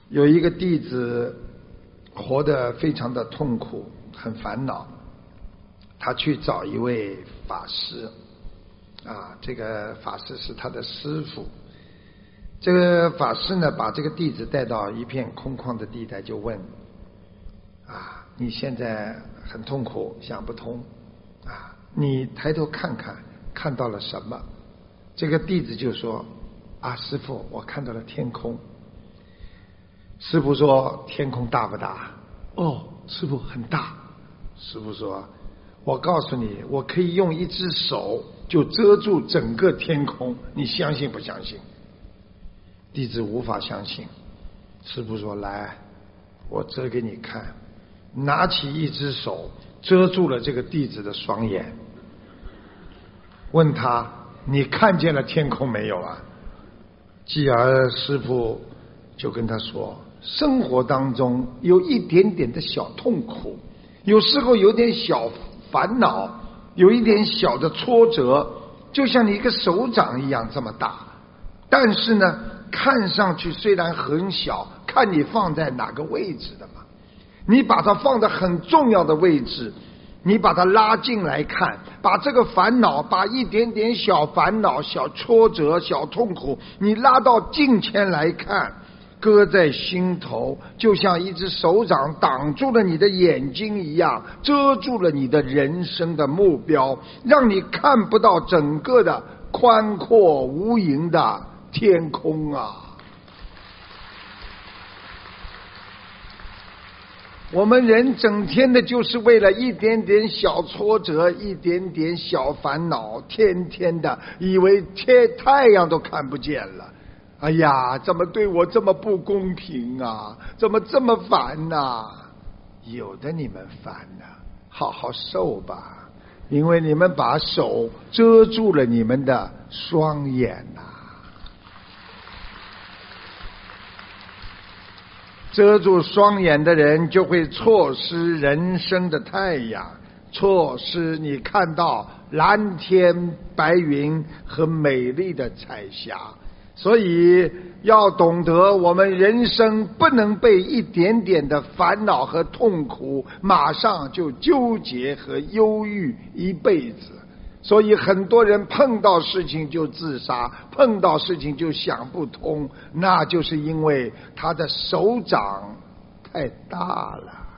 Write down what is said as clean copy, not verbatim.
有一个弟子活得非常的痛苦，很烦恼，他去找一位法师这个法师是他的师父。这个法师呢，把这个弟子带到一片空旷的地带，就问你现在很痛苦，想不通你抬头看看，看到了什么？这个弟子就说师父，我看到了天空。师父说，天空大不大？师父很大。师父说，我告诉你，我可以用一只手就遮住整个天空，你相信不相信？弟子无法相信。师父说，来，我遮给你看。拿起一只手遮住了这个弟子的双眼，问他，你看见了天空没有啊？继而师父就跟他说，生活当中有一点点的小痛苦，有时候有点小烦恼，有一点小的挫折，就像你一个手掌一样这么大，但是呢，看上去虽然很小，看你放在哪个位置的嘛。你把它放在很重要的位置，你把它拉进来看，把这个烦恼，把一点点小烦恼、小挫折、小痛苦，你拉到近前来看，搁在心头，就像一只手掌挡住了你的眼睛一样，遮住了你的人生的目标，让你看不到整个的宽阔无垠的天空啊！我们人整天的就是为了一点点小挫折，一点点小烦恼，天天的以为太阳都看不见了。哎呀，怎么对我这么不公平啊？怎么这么烦有的你们烦好好受吧，因为你们把手遮住了你们的双眼遮住双眼的人就会错失人生的太阳，错失你看到蓝天白云和美丽的彩霞。所以要懂得，我们人生不能被一点点的烦恼和痛苦马上就纠结和忧郁一辈子。所以很多人碰到事情就自杀，碰到事情就想不通，那就是因为他的手掌太大了。